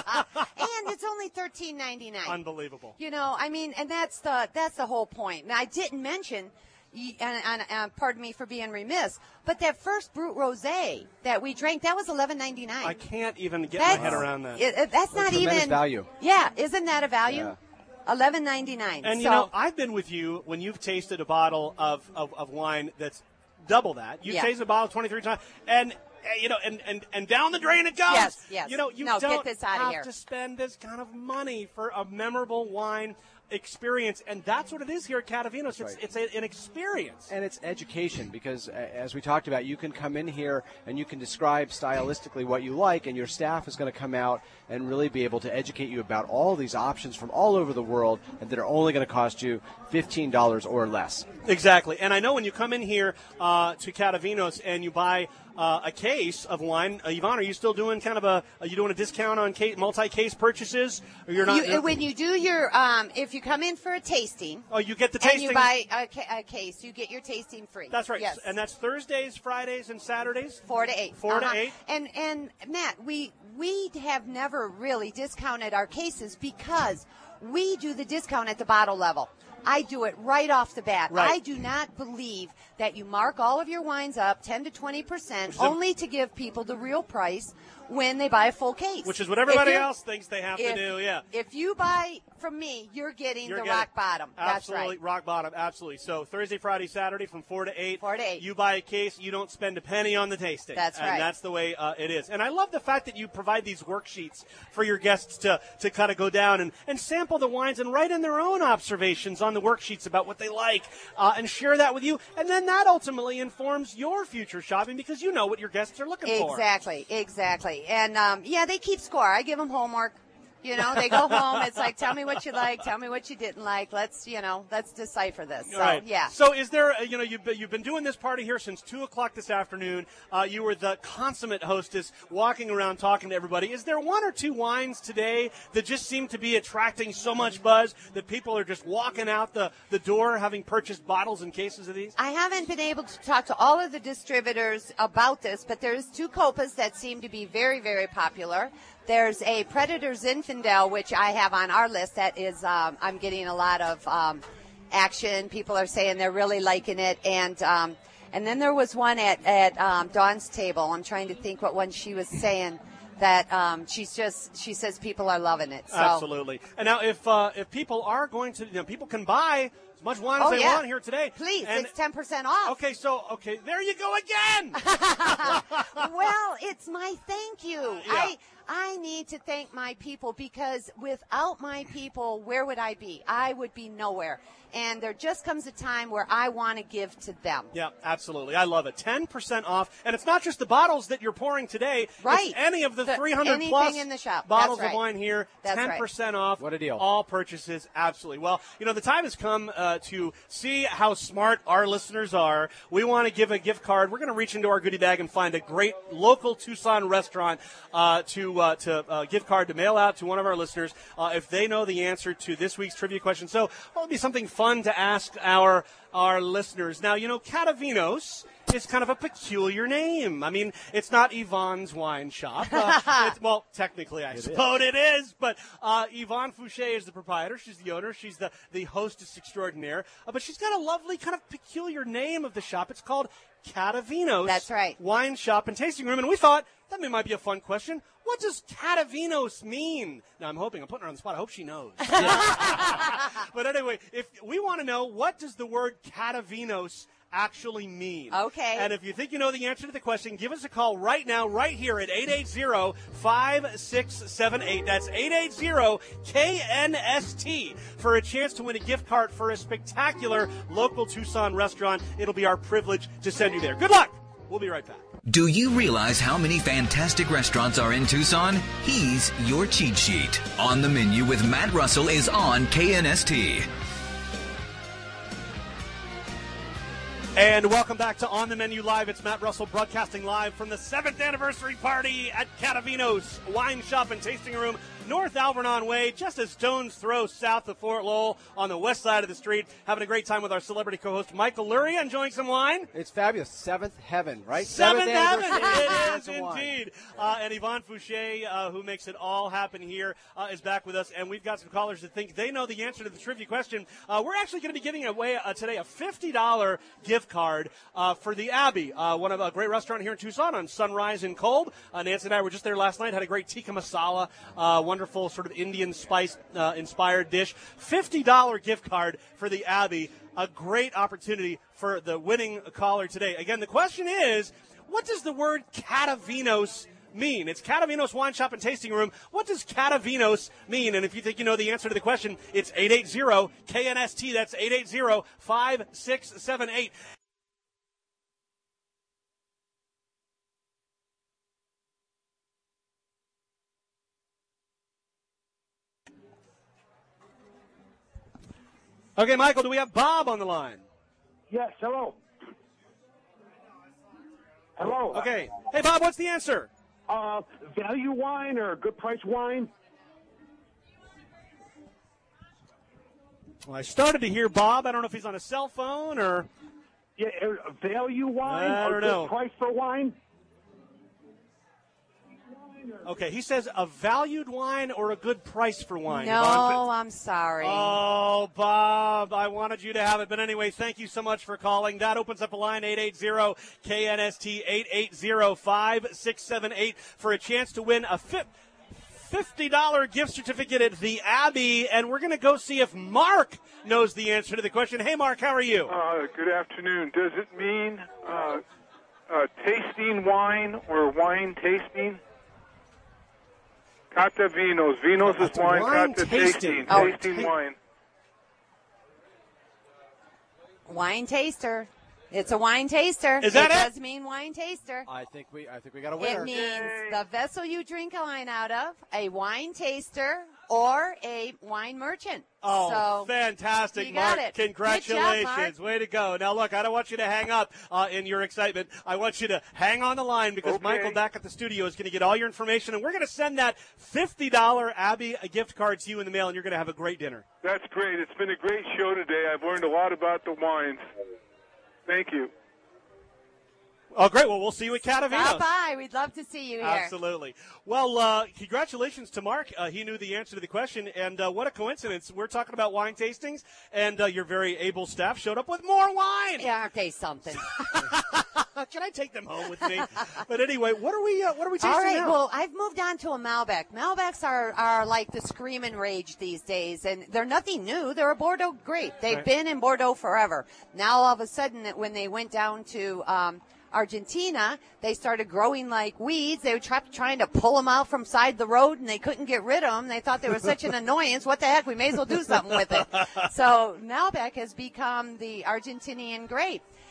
And it's only thirteen ninety-nine. Unbelievable. You know, I mean, and that's the that's the whole point. Now, I didn't mention, y- and, and, and pardon me for being remiss, but that first Brut Rosé that we drank, that was eleven ninety-nine. I can't even get That's- my head around that. It, it- that's A not tremendous even value. Yeah, isn't that a value? Yeah. eleven ninety-nine. And, so, you know, I've been with you when you've tasted a bottle of, of, of wine that's double that. You've Yeah. tasted a bottle twenty-three times. And, uh, you know, and, and, and down the drain it goes. Yes, yes. You know, you No, get don't this outta have here. to spend this kind of money for a memorable wine experience. And that's what it is here at Catavinos. It's, right. it's a, an experience. And it's education because, a- as we talked about, you can come in here and you can describe stylistically what you like, and your staff is going to come out and really be able to educate you about all these options from all over the world and that are only going to cost you fifteen dollars or less. Exactly. And I know when you come in here uh, to Catavinos and you buy uh, a case of wine, uh, Yvonne, are you still doing kind of a, are you doing a discount on case, multi-case purchases? Or you're not? you, when you do your, um, if you come in for a tasting, oh, you get the and tasting. you buy a, ca- a case, you get your tasting free. That's right. Yes. And that's Thursdays, Fridays, and Saturdays? Four to eight. Four Uh-huh. to eight. And and Matt, we we have never really discounted our cases because we do the discount at the bottle level. I do it right off the bat. Right. I do not believe that you mark all of your wines up ten to twenty percent Which is a- only to give people the real price when they buy a full case. Which is what everybody If you're- else thinks they have to if- do, yeah. If you buy from me, you're getting You're the getting- rock bottom. Absolutely, That's right. rock bottom, absolutely. So Thursday, Friday, Saturday from four to eight. Four to eight. You buy a case, you don't spend a penny on the tasting. That's and right. that's the way uh, it is. And I love the fact that you provide these worksheets for your guests to, to kind of go down and, and sample the wines and write in their own observations on the worksheets about what they like uh, and share that with you. And then that ultimately informs your future shopping because you know what your guests are looking for. Exactly, exactly. And, um, yeah, they keep score. I give them homework. You know, they go home. It's like, tell me what you like, tell me what you didn't like. Let's, you know, let's decipher this. So, All right. yeah. So, is there, uh, you know, you've been, you've been doing this party here since two o'clock this afternoon. Uh, you were the consummate hostess, walking around talking to everybody. Is there one or two wines today that just seem to be attracting so much buzz that people are just walking out the, the door having purchased bottles and cases of these? I haven't been able to talk to all of the distributors about this, but there's two copas that seem to be very, very popular. There's a Predator Zinfandel, which I have on our list. That is, um, I'm getting a lot of um, action. People are saying they're really liking it, and um, and then there was one at at um, Dawn's table. I'm trying to think what one she was saying. That um, she's just she says people are loving it. So. Absolutely. And now, if uh, if people are going to, you know, people can buy as much wine as Oh, they yeah. want here today. Please, And- it's ten percent off. Okay, so okay, there you go again. Well, it's my thank you. Yeah. I I need to thank my people because without my people, where would I be? I would be nowhere. And there just comes a time where I want to give to them. Yeah, absolutely. I love it. ten percent off. And it's not just the bottles that you're pouring today. Right. It's any of the, The- three hundred anything plus in the shop. bottles That's of right. wine here. That's right. ten percent off. What a deal. All purchases. Absolutely. Well, you know, the time has come uh, uh, to see how smart our listeners are, we want to give a gift card. We're going to reach into our goodie bag and find a great local Tucson restaurant uh, to uh, to uh, gift card to mail out to one of our listeners uh, if they know the answer to this week's trivia question. So well, it'll be something fun to ask our our listeners. Now, you know, Catavinos is kind of a peculiar name. I mean, it's not Yvonne's wine shop. Uh, it's, well, technically, I it suppose is. it is. But uh, Yvonne Fouché is the proprietor. She's the owner. She's the, the hostess extraordinaire. Uh, but she's got a lovely kind of peculiar name of the shop. It's called Catavinos. That's right. Wine Shop and Tasting Room. And we thought that might be a fun question. What does Catavinos mean? Now, I'm hoping, I'm putting her on the spot. I hope she knows. But anyway, if we want to know, what does the word Catavinos actually mean? Okay. And if you think you know the answer to the question, give us a call right now, right here at eight eight zero, five six seven eight. That's eight eight zero K N S T for a chance to win a gift card for a spectacular local Tucson restaurant. It'll be our privilege to send you there. Good luck. We'll be right back. Do you realize how many fantastic restaurants are in Tucson? He's your cheat sheet. On the Menu with Matt Russell is on K N S T. And welcome back to On the Menu Live. It's Matt Russell broadcasting live from the seventh anniversary party at Catavinos Wine Shop and Tasting Room, North Alvernon Way, just a stone's throw south of Fort Lowell on the west side of the street. Having a great time with our celebrity co-host Michael Luria, enjoying some wine. It's fabulous. Seventh heaven, right? Seventh, Seventh heaven. It is indeed. indeed. Uh, and Yvonne Fouché, uh, who makes it all happen here, uh, is back with us. And we've got some callers that think they know the answer to the trivia question. Uh, we're actually going to be giving away uh, today a fifty dollars gift card uh, for the Abbey, uh, one of a great restaurant here in Tucson on Sunrise and Kolb. Uh, Nancy and I were just there last night, had a great tikka masala, uh, wonderful sort of Indian spice uh, inspired dish. fifty dollars gift card for the Abbey. A great opportunity for the winning caller today. Again, the question is, what does the word Catavinos mean? It's Catavinos Wine Shop and Tasting Room. What does Catavinos mean? And if you think you know the answer to the question, it's eight eight zero K N S T. That's eight eight zero, five six seven eight. Okay, Michael, do we have Bob on the line? Yes, hello. Hello. Okay. Hey, Bob, what's the answer? Uh, value wine or good price wine? Well, I started to hear Bob. I don't know if he's on a cell phone or... Yeah, value wine I don't or know. good price for wine? Okay, he says a valued wine or a good price for wine. No, Yvonne. I'm sorry. Oh, Bob, I wanted you to have it. But anyway, thank you so much for calling. That opens up a line, eight eight zero K N S T, eight eight zero, five six seven eight, for a chance to win a fifty dollars gift certificate at the Abbey. And we're going to go see if Mark knows the answer to the question. Hey, Mark, how are you? Uh, good afternoon. Does it mean uh, uh, tasting wine or wine tasting? Catavinos. Vinos is wine, wine Cata tasting. tasting. Oh, tasting ta- wine. Wine taster. It's a wine taster. Is that it? it? It does mean wine taster. I think we I think we got a winner. It means Yay. the vessel you drink wine out of, a wine taster, or a wine merchant. Oh, so, fantastic, you got Mark. it. Good Congratulations. job, Mark. Way to go. Now, look, I don't want you to hang up uh, in your excitement. I want you to hang on the line because Okay. Michael back at the studio is going to get all your information, and we're going to send that fifty dollars Abbey a gift card to you in the mail, and you're going to have a great dinner. That's great. It's been a great show today. I've learned a lot about the wines. Thank you. Oh, great. Well, we'll see you at Catavinos. Stop by. We'd love to see you here. Absolutely. Well, uh, congratulations to Mark. Uh, he knew the answer to the question, and uh, what a coincidence. We're talking about wine tastings, and uh, your very able staff showed up with more wine. Yeah, aren't they something? Can I take them home with me? But anyway, what are we? Uh, what are we tasting All right, now? well, I've moved on to a Malbec. Malbecs are, are like the scream and rage these days, and they're nothing new. They're a Bordeaux grape. They've Right. been in Bordeaux forever. Now, all of a sudden, when they went down to um, Argentina, they started growing like weeds. They were try- trying to pull them out from side the road, and they couldn't get rid of them. They thought they were such an annoyance. What the heck? We may as well do something with it. So Malbec has become the Argentinian grape.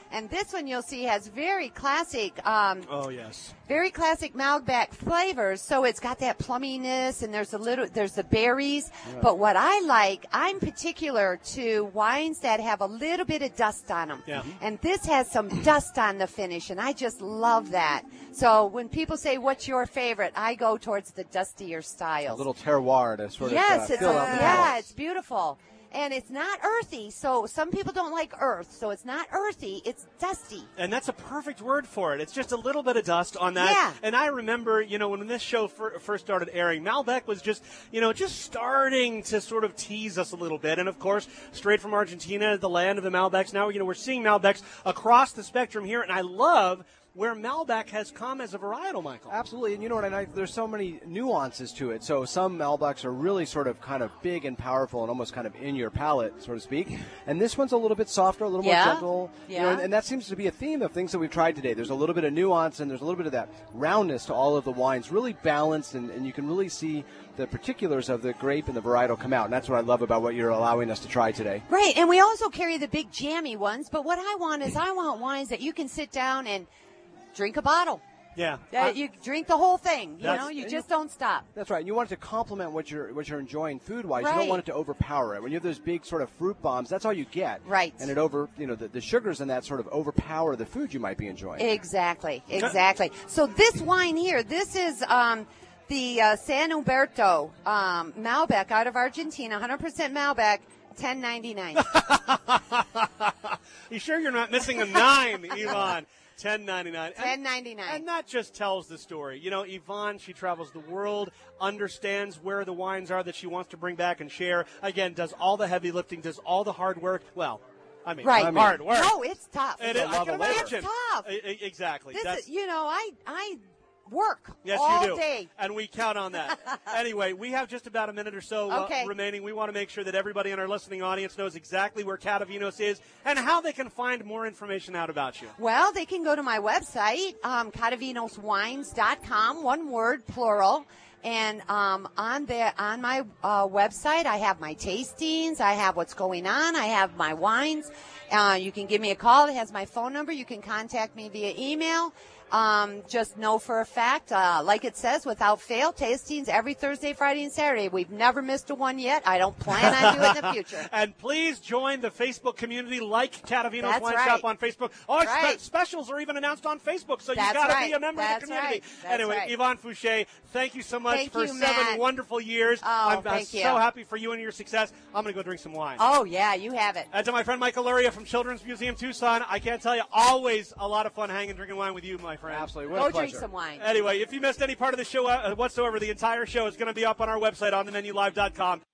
And this one you'll see has very classic. Um, oh yes. Very classic Malbec flavors. So it's got that plumminess, and there's a little, there's the berries. Yeah. But what I like, I'm particular to wines that have a little bit of dust on them. Yeah. And this has some dust on the finish, and I just love that. So when people say, "What's your favorite?" I go towards the dustier styles. A little terroir to sort yes, of uh, it's fill a, out the yeah, balance. it's beautiful. And it's not earthy, so some people don't like earth. So it's not earthy, it's dusty. And that's a perfect word for it. It's just a little bit of dust on that. Yeah. And I remember, you know, when this show fir- first started airing, Malbec was just, you know, just starting to sort of tease us a little bit. And, of course, straight from Argentina, the land of the Malbecs. Now, you know, we're seeing Malbecs across the spectrum here, and I love where Malbec has come as a varietal, Michael. Absolutely, and you know what, and I, there's so many nuances to it. So some Malbecs are really sort of kind of big and powerful and almost kind of in your palate, so to speak. And this one's a little bit softer, a little yeah. more gentle. Yeah. You know, and, and that seems to be a theme of things that we've tried today. There's a little bit of nuance and there's a little bit of that roundness to all of the wines, really balanced, and, and you can really see the particulars of the grape and the varietal come out. And that's what I love about what you're allowing us to try today. Right, and we also carry the big jammy ones, but what I want is I want wines that you can sit down and drink a bottle. Yeah. Uh, you drink the whole thing. You That's- know, you just don't stop. That's right. And you want it to complement what you're what you're enjoying food-wise. You Right. don't want it to overpower it. When you have those big sort of fruit bombs, that's all you get. Right. And it over, you know, the, the sugars in that sort of overpower the food you might be enjoying. Exactly, exactly. So this wine here, this is um, the uh, San Humberto um, Malbec out of Argentina, one hundred percent Malbec, ten ninety-nine. You sure you're not missing a nine, Yvonne? ten ninety-nine. ten ninety-nine. And that just tells the story. You know, Yvonne, she travels the world, understands where the wines are that she wants to bring back and share. Again, does all the heavy lifting, does all the hard work. Well, I mean, right. hard work. No, it's tough. It is, I can imagine. It's tough. I, I, exactly. This That's, is, you know, I I work yes, all you do. day. And we count on that. Anyway, we have just about a minute or so uh, Okay. remaining. We want to make sure that everybody in our listening audience knows exactly where Catavinos is and how they can find more information out about you. Well, they can go to my website, um, catavinos wines dot com, one word, plural. And um, on there, on my uh, website, I have my tastings. I have what's going on. I have my wines. Uh, you can give me a call. It has my phone number. You can contact me via email. Um, just know for a fact, uh, like it says, without fail, tastings every Thursday, Friday, and Saturday. We've never missed a one yet. I don't plan on doing it in the future. And please join the Facebook community, like Catavinos That's Wine right. Shop on Facebook. Oh, Right. spe- specials are even announced on Facebook, so you That's got to right. be a member That's of the community. right. That's Anyway, right. Yvonne Fouché, thank you so much Thank for you, seven Matt. wonderful years. Oh, I'm, I'm thank so you. happy for you and your success. I'm going to go drink some wine. Oh, yeah, you have it. And to my friend Michael Luria from Children's Museum Tucson, I can't tell you, always a lot of fun hanging, drinking wine with you, my friend. Absolutely. What Go a pleasure. drink some wine. Anyway, if you missed any part of the show uh, whatsoever, the entire show is going to be up on our website, on the menu live dot com.